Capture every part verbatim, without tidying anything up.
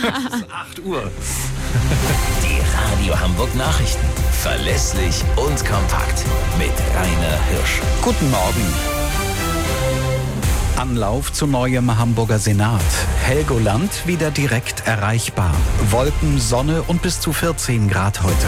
Es ist acht Uhr. Die Radio Hamburg Nachrichten. Verlässlich und kompakt. Mit Rainer Hirsch. Guten Morgen. Anlauf zu neuem Hamburger Senat. Helgoland wieder direkt erreichbar. Wolken, Sonne und bis zu vierzehn Grad heute.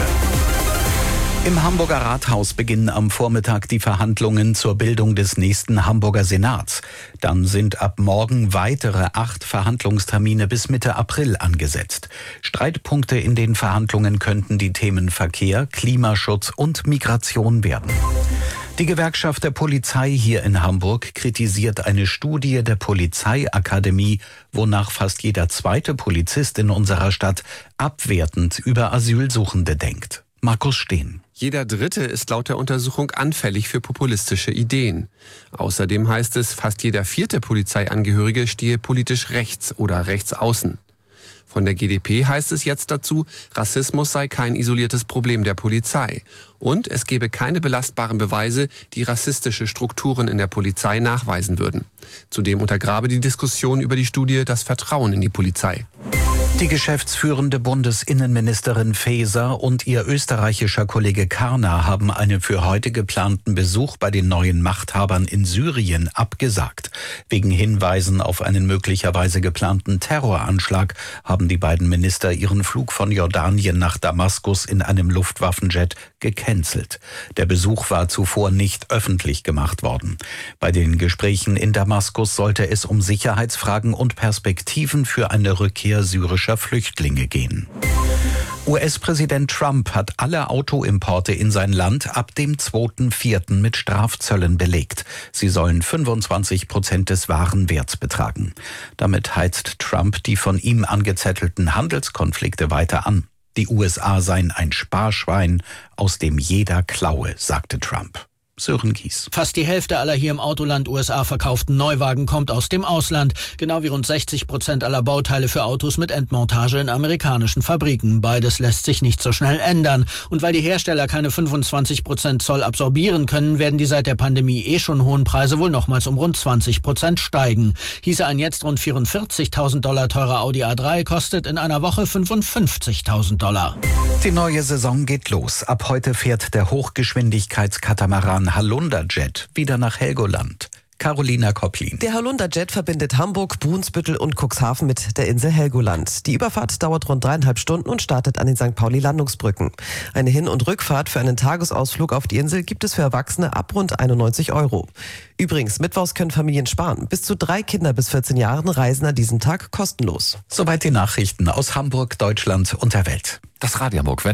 Im Hamburger Rathaus beginnen am Vormittag die Verhandlungen zur Bildung des nächsten Hamburger Senats. Dann sind ab morgen weitere acht Verhandlungstermine bis Mitte April angesetzt. Streitpunkte in den Verhandlungen könnten die Themen Verkehr, Klimaschutz und Migration werden. Die Gewerkschaft der Polizei hier in Hamburg kritisiert eine Studie der Polizeiakademie, wonach fast jeder zweite Polizist in unserer Stadt abwertend über Asylsuchende denkt. Markus Steen. Jeder Dritte ist laut der Untersuchung anfällig für populistische Ideen. Außerdem heißt es, fast jeder vierte Polizeiangehörige stehe politisch rechts oder rechts außen. Von der G d P heißt es jetzt dazu, Rassismus sei kein isoliertes Problem der Polizei. Und es gebe keine belastbaren Beweise, die rassistische Strukturen in der Polizei nachweisen würden. Zudem untergrabe die Diskussion über die Studie das Vertrauen in die Polizei. Die geschäftsführende Bundesinnenministerin Faeser und ihr österreichischer Kollege Karner haben einen für heute geplanten Besuch bei den neuen Machthabern in Syrien abgesagt. Wegen Hinweisen auf einen möglicherweise geplanten Terroranschlag haben die beiden Minister ihren Flug von Jordanien nach Damaskus in einem Luftwaffenjet gecancelt. Der Besuch war zuvor nicht öffentlich gemacht worden. Bei den Gesprächen in Damaskus sollte es um Sicherheitsfragen und Perspektiven für eine Rückkehr syrischer Flüchtlinge gehen. U S-Präsident Trump hat alle Autoimporte in sein Land ab dem zweiten vierten mit Strafzöllen belegt. Sie sollen fünfundzwanzig Prozent des Warenwerts betragen. Damit heizt Trump die von ihm angezettelten Handelskonflikte weiter an. Die U S A seien ein Sparschwein, aus dem jeder klaue, sagte Trump. Sören Gies. Fast die Hälfte aller hier im Autoland U S A verkauften Neuwagen kommt aus dem Ausland. Genau wie rund sechzig Prozent aller Bauteile für Autos mit Endmontage in amerikanischen Fabriken. Beides lässt sich nicht so schnell ändern. Und weil die Hersteller keine fünfundzwanzig Prozent Zoll absorbieren können, werden die seit der Pandemie eh schon hohen Preise wohl nochmals um rund zwanzig Prozent steigen. Hieße ein jetzt rund vierundvierzigtausend Dollar teurer Audi A drei, kostet in einer Woche fünfundfünfzigtausend Dollar. Die neue Saison geht los. Ab heute fährt der Hochgeschwindigkeitskatamaran Holunder-Jet wieder nach Helgoland. Carolina Kopplin. Der Holunder-Jet verbindet Hamburg, Brunsbüttel und Cuxhaven mit der Insel Helgoland. Die Überfahrt dauert rund dreieinhalb Stunden und startet an den Sankt Pauli-Landungsbrücken. Eine Hin- und Rückfahrt für einen Tagesausflug auf die Insel gibt es für Erwachsene ab rund einundneunzig Euro. Übrigens, mittwochs können Familien sparen. Bis zu drei Kinder bis vierzehn Jahren reisen an diesem Tag kostenlos. Soweit die Nachrichten aus Hamburg, Deutschland und der Welt. Das Radio Hamburg